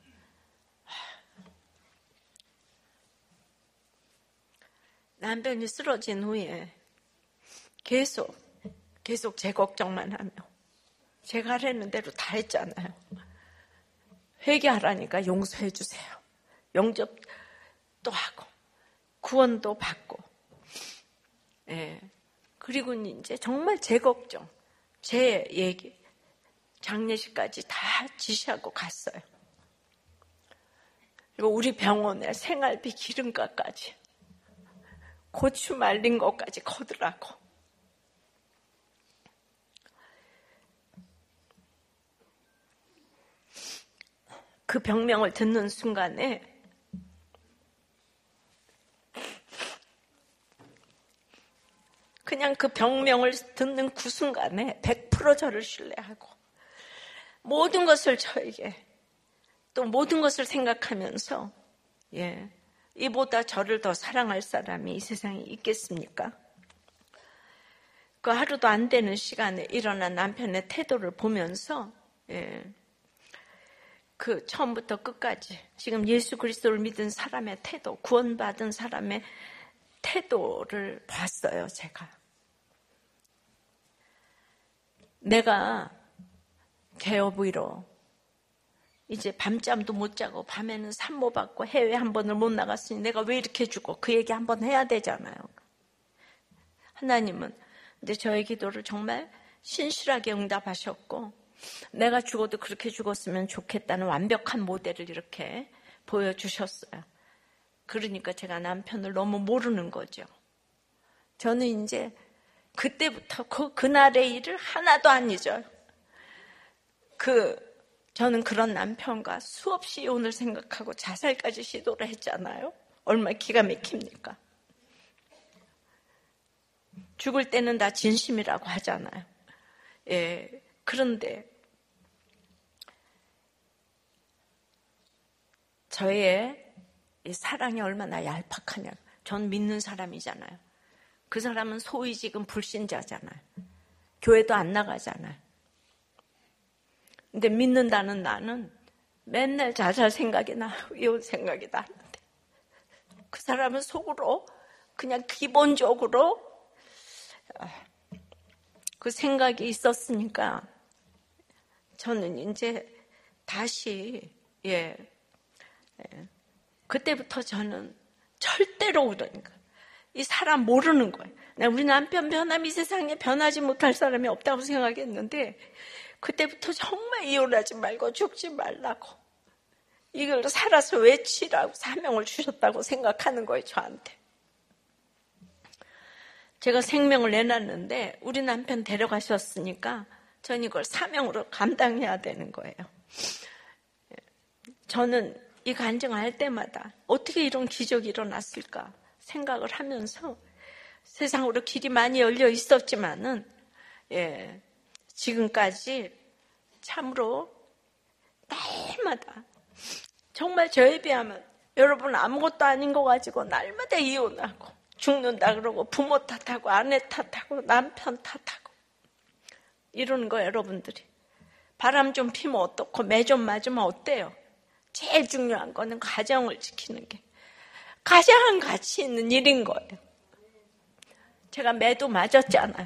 남편이 쓰러진 후에 계속 제 걱정만 하며 제가 하라는 대로 다 했잖아요. 회개하라니까 용서해 주세요. 영접도 하고 구원도 받고 그리고 이제 정말 제 걱정, 제 얘기 장례식까지 다 지시하고 갔어요. 그리고 우리 병원에 생활비 기름값까지 고추 말린 것까지 거두라고. 그 병명을 듣는 순간에 그냥 그 병명을 듣는 그 순간에 100% 저를 신뢰하고 모든 것을 저에게 또 모든 것을 생각하면서 이보다 저를 더 사랑할 사람이 이 세상에 있겠습니까? 그 하루도 안 되는 시간에 일어난 남편의 태도를 보면서 그 처음부터 끝까지 지금 예수 그리스도를 믿은 사람의 태도, 구원받은 사람의 태도를 봤어요, 제가. 내가 개업의로 이제 밤잠도 못 자고 밤에는 산모 받고 해외 한 번을 못 나갔으니 내가 왜 이렇게 죽어? 그 얘기 한 번 해야 되잖아요. 하나님은 근데 저의 기도를 정말 신실하게 응답하셨고 내가 죽어도 그렇게 죽었으면 좋겠다는 완벽한 모델을 이렇게 보여주셨어요. 그러니까 제가 남편을 너무 모르는 거죠. 저는 이제 그때부터 그날의 일을 하나도 안 잊어요. 저는 그런 남편과 수없이 이혼을 생각하고 자살까지 시도를 했잖아요. 얼마나 기가 막힙니까? 죽을 때는 다 진심이라고 하잖아요. 예, 그런데 저의 이 사랑이 얼마나 얄팍하냐. 전 믿는 사람이잖아요. 그 사람은 소위 지금 불신자잖아요. 교회도 안 나가잖아요. 근데 믿는다는 나는 맨날 자살 생각이 나요. 이혼 생각이 나는데 그 사람은 속으로 그냥 기본적으로 그 생각이 있었으니까 저는 이제 다시 그때부터 저는 절대로 그러니까 이 사람 모르는 거예요. 우리 남편 변하면 이 세상에 변하지 못할 사람이 없다고 생각했는데 그때부터 정말 이혼하지 말고 죽지 말라고 이걸 살아서 외치라고 사명을 주셨다고 생각하는 거예요. 저한테. 제가 생명을 내놨는데 우리 남편 데려가셨으니까 전 이걸 사명으로 감당해야 되는 거예요. 저는 이 간증할 때마다 어떻게 이런 기적이 일어났을까 생각을 하면서 세상으로 길이 많이 열려 있었지만은 지금까지 참으로 날마다 정말 저에 비하면 여러분 아무것도 아닌 거 가지고 날마다 이혼하고 죽는다 그러고 부모 탓하고 아내 탓하고 남편 탓하고 이러는 거예요. 여러분들이 바람 좀 피면 어떻고 매 좀 맞으면 어때요? 제일 중요한 거는 가정을 지키는 게 가장 가치 있는 일인 거예요. 제가 매도 맞았잖아요.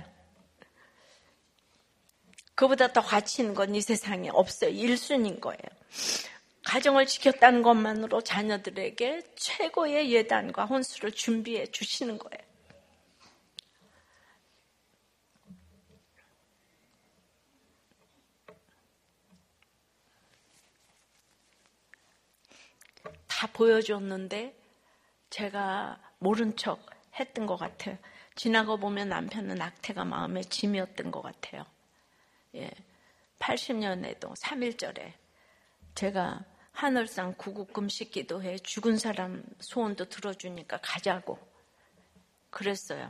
그보다 더 가치 있는 건 이 세상에 없어요. 1순위인 거예요. 가정을 지켰다는 것만으로 자녀들에게 최고의 예단과 혼수를 준비해 주시는 거예요. 다 보여줬는데 제가 모른 척 했던 것 같아요. 지나고 보면 남편은 낙태가 마음의 짐이었던 것 같아요. 80년에도 3.1절에 제가 하늘상 구국금식 기도해 죽은 사람 소원도 들어주니까 가자고 그랬어요.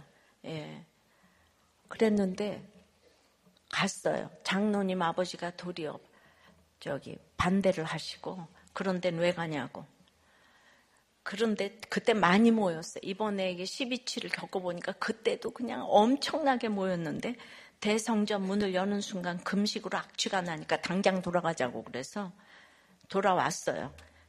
그랬는데 갔어요. 장로님 아버지가 도리어 반대를 하시고 그런 데는 왜 가냐고. 그런데 그때 많이 모였어요. 이번에 이게 12.7을 겪어보니까 그때도 그냥 엄청나게 모였는데 대성전 문을 여는 순간 금식으로 악취가 나니까 당장 돌아가자고 그래서 돌아왔어요.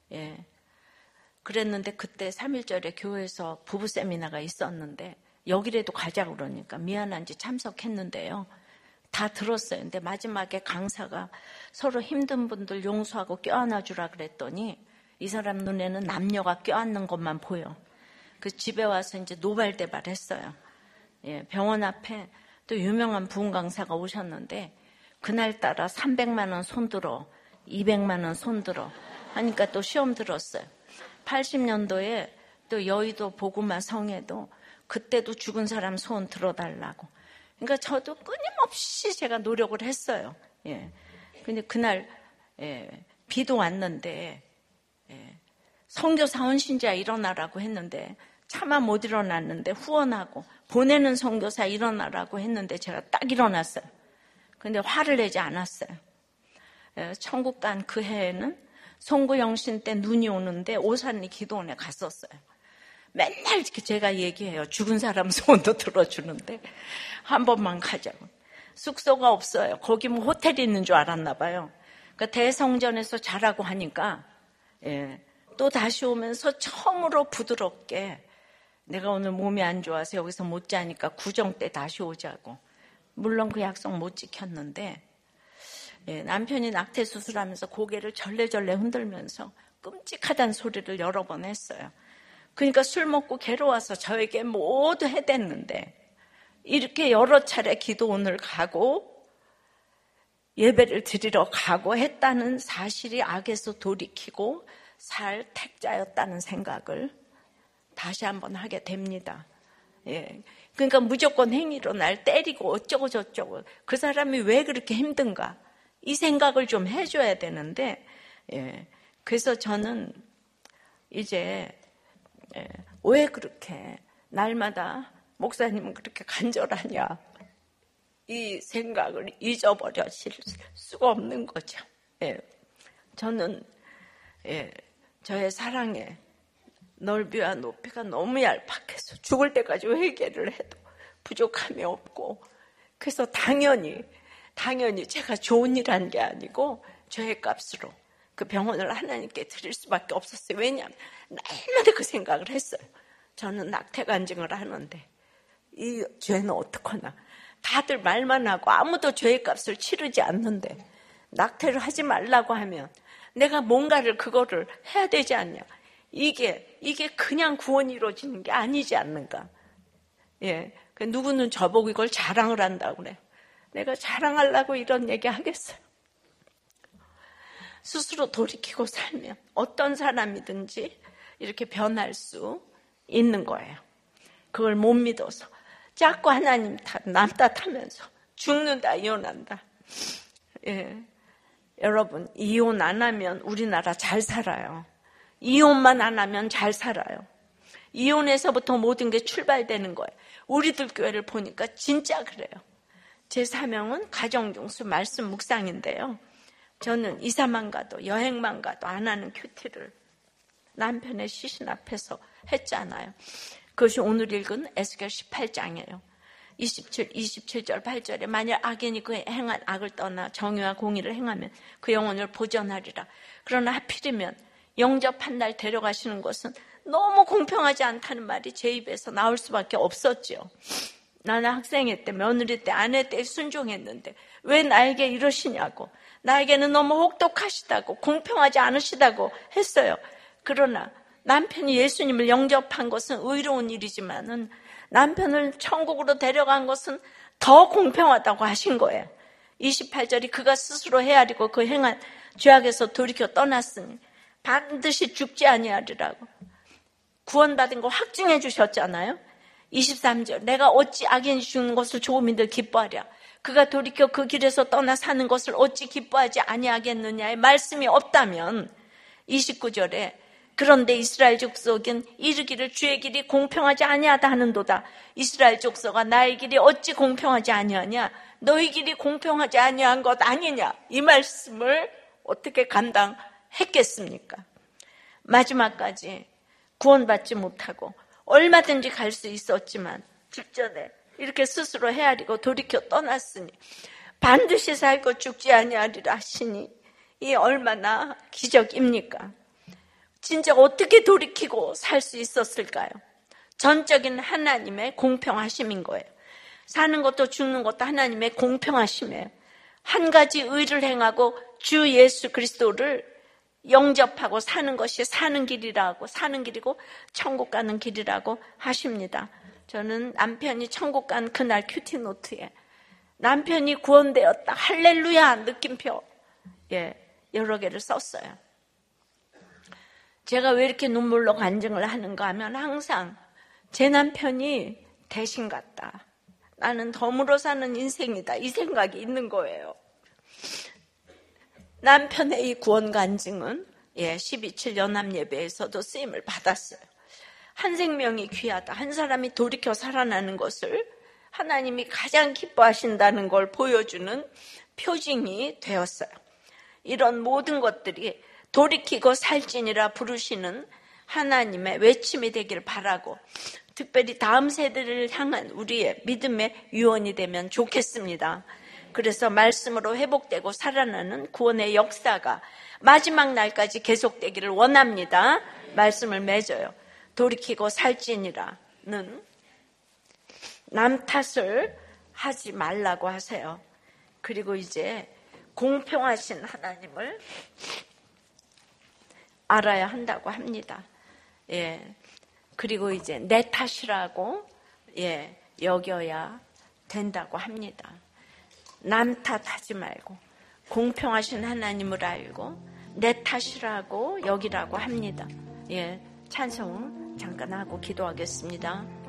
그랬는데 그때 3.1절에 교회에서 부부 세미나가 있었는데 여기라도 가자고 그러니까 미안한지 참석했는데요. 다 들었어요. 근데 마지막에 강사가 서로 힘든 분들 용서하고 껴안아 주라 그랬더니 이 사람 눈에는 남녀가 껴안는 것만 보여. 그 집에 와서 이제 노발대발했어요. 병원 앞에 또 유명한 부흥 강사가 오셨는데 그날따라 300만 원 손들어 200만 원 손들어 하니까 또 시험 들었어요. 80년도에 또 여의도 보구마 성에도 그때도 죽은 사람 소원 들어달라고. 그러니까 저도 끊임없이 제가 노력을 했어요. 근데 그날 비도 왔는데 선교사 헌신자 일어나라고 했는데 차마 못 일어났는데 후원하고 보내는 선교사 일어나라고 했는데 제가 딱 일어났어요. 근데 화를 내지 않았어요. 천국 간 그 해에는 송구영신 때 눈이 오는데 오산리 기도원에 갔었어요. 맨날 이렇게 제가 얘기해요. 죽은 사람 소원도 들어주는데 한 번만 가자고. 숙소가 없어요. 거기 뭐 호텔이 있는 줄 알았나 봐요. 그러니까 대성전에서 자라고 하니까 또 다시 오면서 처음으로 부드럽게 내가 오늘 몸이 안 좋아서 여기서 못 자니까 구정 때 다시 오자고. 물론 그 약속 못 지켰는데 남편이 낙태 수술하면서 고개를 절레절레 흔들면서 끔찍하다는 소리를 여러 번 했어요. 그러니까 술 먹고 괴로워서 저에게 모두 해댔는데 이렇게 여러 차례 기도원을 가고 예배를 드리러 가고 했다는 사실이 악에서 돌이키고 살 택자였다는 생각을 다시 한번 하게 됩니다. 예. 그러니까 무조건 행위로 날 때리고 어쩌고 저쩌고 그 사람이 왜 그렇게 힘든가 이 생각을 좀 해줘야 되는데 예. 그래서 저는 이제 왜 그렇게 날마다 목사님은 그렇게 간절하냐 이 생각을 잊어버려질 수가 없는 거죠. 예. 저는 저의 사랑의 넓이와 높이가 너무 얄팍해서 죽을 때까지 회개를 해도 부족함이 없고 그래서 당연히 제가 좋은 일 한 게 아니고 저의 값으로 그 병원을 하나님께 드릴 수밖에 없었어요. 왜냐하면 날마다 그 생각을 했어요. 저는 낙태 간증을 하는데 이 죄는 어떡하나 다들 말만 하고 아무도 죄의 값을 치르지 않는데 낙태를 하지 말라고 하면 내가 뭔가를 그거를 해야 되지 않냐. 이게 그냥 구원이 이루어지는 게 아니지 않는가. 예. 누구는 저보고 이걸 자랑을 한다고 그래. 내가 자랑하려고 이런 얘기 하겠어요. 스스로 돌이키고 살면 어떤 사람이든지 이렇게 변할 수 있는 거예요. 그걸 못 믿어서 자꾸 하나님 남 탓하면서 죽는다, 이혼한다. 예. 여러분, 이혼 안 하면 우리나라 잘 살아요. 이혼만 안 하면 잘 살아요. 이혼에서부터 모든 게 출발되는 거예요. 우리들 교회를 보니까 진짜 그래요. 제 사명은 가정중수 말씀 묵상인데요. 저는 이사만 가도 여행만 가도 안 하는 큐티를 남편의 시신 앞에서 했잖아요. 그것이 오늘 읽은 에스겔 18장이에요. 27절 8절에 만약 악인이 그 행한 악을 떠나 정의와 공의를 행하면 그 영혼을 보전하리라. 그러나 하필이면 영접한 날 데려가시는 것은 너무 공평하지 않다는 말이 제 입에서 나올 수밖에 없었죠. 나는 학생회 때, 며느리 때, 아내 때 순종했는데 왜 나에게 이러시냐고, 나에게는 너무 혹독하시다고, 공평하지 않으시다고 했어요. 그러나 남편이 예수님을 영접한 것은 의로운 일이지만은 남편을 천국으로 데려간 것은 더 공평하다고 하신 거예요. 28절이 그가 스스로 헤아리고 그 행한 죄악에서 돌이켜 떠났으니 반드시 죽지 아니하리라고 구원받은 거 확증해 주셨잖아요. 23절 내가 어찌 악인이 죽는 것을 조금이들 기뻐하랴. 그가 돌이켜 그 길에서 떠나 사는 것을 어찌 기뻐하지 아니하겠느냐의 말씀이 없다면 29절에 그런데 이스라엘 족속은 이르기를 주의 길이 공평하지 아니하다 하는도다. 이스라엘 족속아 나의 길이 어찌 공평하지 아니하냐. 너희 길이 공평하지 아니한 것 아니냐. 이 말씀을 어떻게 감당했겠습니까? 마지막까지 구원받지 못하고 얼마든지 갈 수 있었지만 직전에 이렇게 스스로 헤아리고 돌이켜 떠났으니 반드시 살고 죽지 아니하리라 하시니 이 얼마나 기적입니까? 진짜 어떻게 돌이키고 살 수 있었을까요? 전적인 하나님의 공평하심인 거예요. 사는 것도 죽는 것도 하나님의 공평하심이에요. 한 가지 의를 행하고 주 예수 그리스도를 영접하고 사는 것이 사는 길이라고, 사는 길이고 천국 가는 길이라고 하십니다. 저는 남편이 천국 간 그날 큐티 노트에 남편이 구원되었다 할렐루야 느낌표 여러 개를 썼어요. 제가 왜 이렇게 눈물로 간증을 하는가 하면 항상 제 남편이 대신 같다. 나는 덤으로 사는 인생이다. 이 생각이 있는 거예요. 남편의 이 구원 간증은 12.7 연합예배에서도 쓰임을 받았어요. 한 생명이 귀하다. 한 사람이 돌이켜 살아나는 것을 하나님이 가장 기뻐하신다는 걸 보여주는 표징이 되었어요. 이런 모든 것들이 돌이키고 살지니라 부르시는 하나님의 외침이 되길 바라고 특별히 다음 세대를 향한 우리의 믿음의 유언이 되면 좋겠습니다. 그래서 말씀으로 회복되고 살아나는 구원의 역사가 마지막 날까지 계속되기를 원합니다. 말씀을 맺어요. 돌이키고 살지니라는 남 탓을 하지 말라고 하세요. 그리고 이제 공평하신 하나님을 알아야 한다고 합니다. 그리고 이제 내 탓이라고 여겨야 된다고 합니다. 남 탓하지 말고 공평하신 하나님을 알고 내 탓이라고 여기라고 합니다. 찬송 잠깐 하고 기도하겠습니다.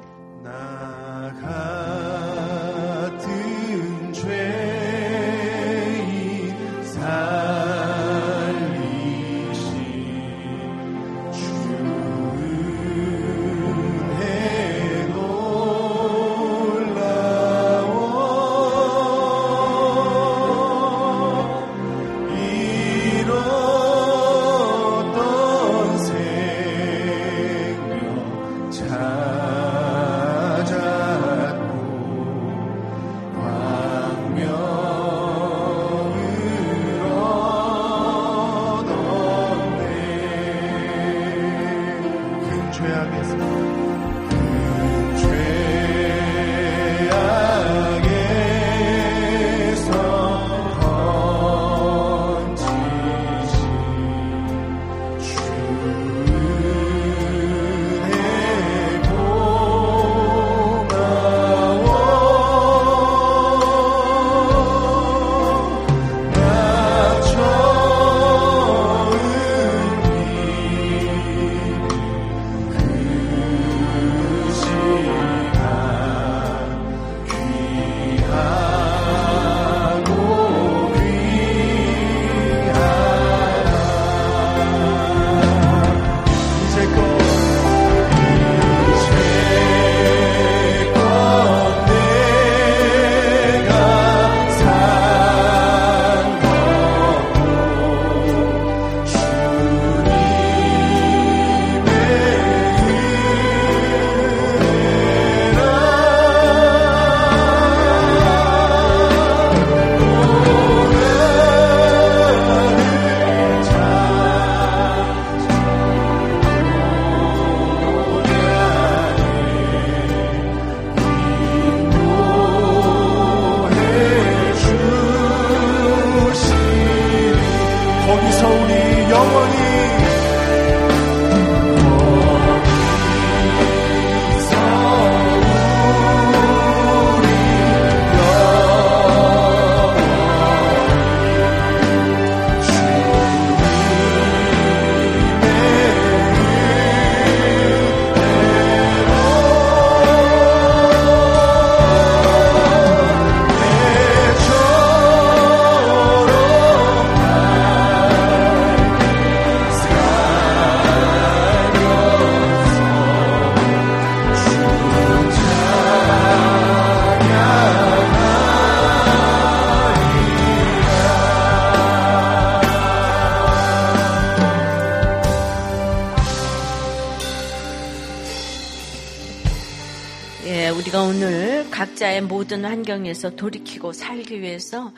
우리가 오늘 각자의 모든 환경에서 돌이키고 살기 위해서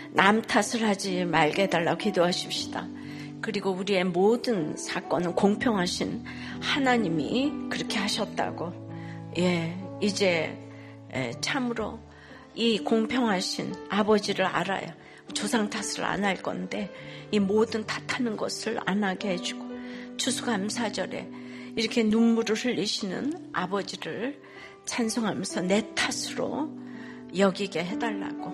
남 탓을 하지 말게 해달라고 기도하십시다. 그리고 우리의 모든 사건은 공평하신 하나님이 그렇게 하셨다고. 이제 참으로 이 공평하신 아버지를 알아야 조상 탓을 안 할 건데 이 모든 탓하는 것을 안 하게 해주고 추수감사절에 이렇게 눈물을 흘리시는 아버지를 찬송하면서 내 탓으로 여기게 해달라고.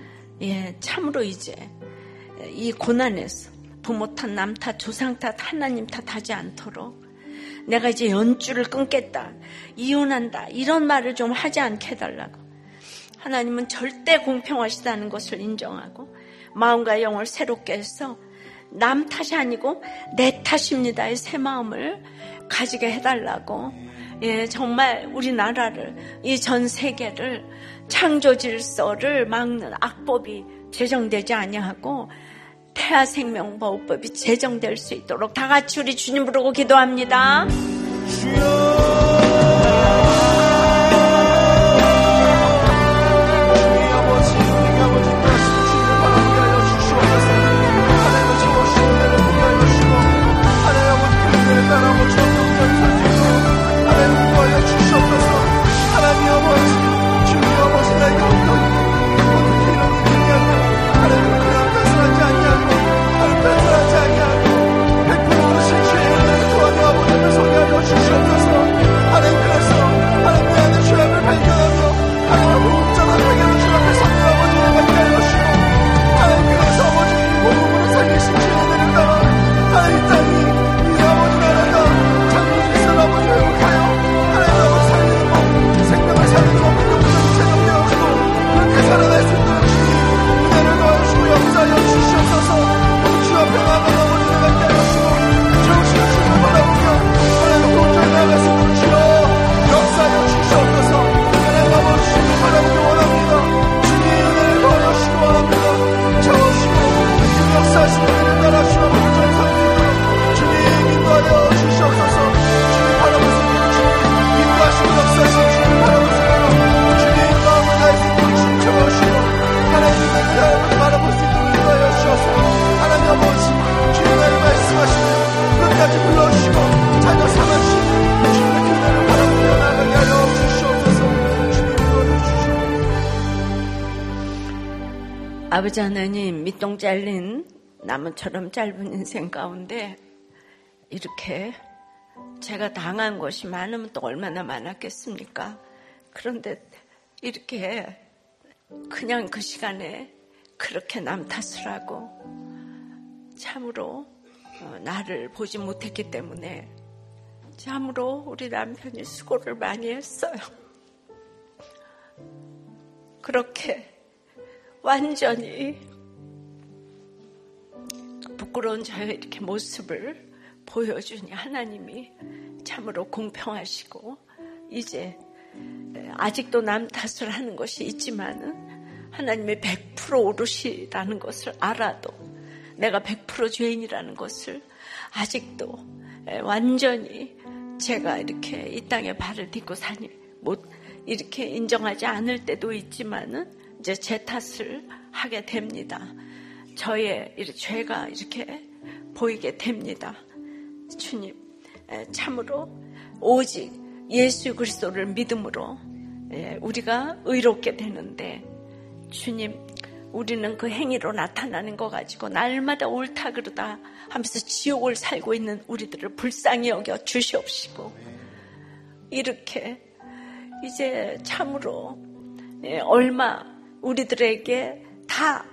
참으로 이제 이 고난에서 부모 탓, 남 탓, 조상 탓, 하나님 탓하지 않도록 내가 이제 연줄을 끊겠다, 이혼한다 이런 말을 좀 하지 않게 해달라고. 하나님은 절대 공평하시다는 것을 인정하고 마음과 영을 새롭게 해서 남 탓이 아니고 내 탓입니다의 새 마음을 가지게 해달라고. 정말 우리나라를, 이 전 세계를 창조 질서를 막는 악법이 제정되지 아니하고 태아생명보호법이 제정될 수 있도록 다 같이 우리 주님 부르고 기도합니다. 주시옵소서. 아버지 하나님, 밑동 잘린 나무처럼 짧은 인생 가운데 이렇게 제가 당한 것이 많으면 또 얼마나 많았겠습니까? 그런데 이렇게 그냥 그 시간에 그렇게 남 탓을 하고 참으로 나를 보지 못했기 때문에 참으로 우리 남편이 수고를 많이 했어요. 그렇게 완전히 부끄러운 저의 이렇게 모습을 보여주니 하나님이 참으로 공평하시고, 이제 아직도 남 탓을 하는 것이 있지만은 하나님이 100% 오르시라는 것을 알아도, 내가 100% 죄인이라는 것을 아직도 완전히 제가 이렇게 이 땅에 발을 딛고 사니 못 이렇게 인정하지 않을 때도 있지만은 이제 제 탓을 하게 됩니다. 저의 죄가 이렇게 보이게 됩니다. 주님, 참으로 오직 예수 그리스도를 믿음으로 우리가 의롭게 되는데, 주님, 우리는 그 행위로 나타나는 거 가지고 날마다 옳다 그러다 하면서 지옥을 살고 있는 우리들을 불쌍히 여겨 주시옵시고, 이렇게 이제 참으로 얼마 우리들에게 다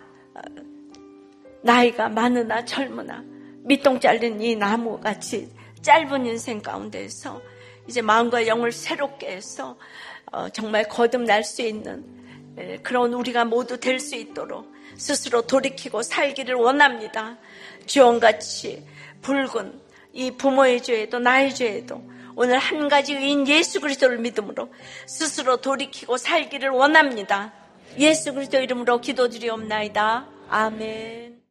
나이가 많으나 젊으나 밑동 잘린 이 나무같이 짧은 인생 가운데서 이제 마음과 영을 새롭게 해서 정말 거듭날 수 있는 그런 우리가 모두 될 수 있도록 스스로 돌이키고 살기를 원합니다. 주원같이 붉은 이 부모의 죄에도 나의 죄에도 오늘 한 가지 의인 예수 그리스도를 믿음으로 스스로 돌이키고 살기를 원합니다. 예수 그리스도 이름으로 기도드리옵나이다. 아멘.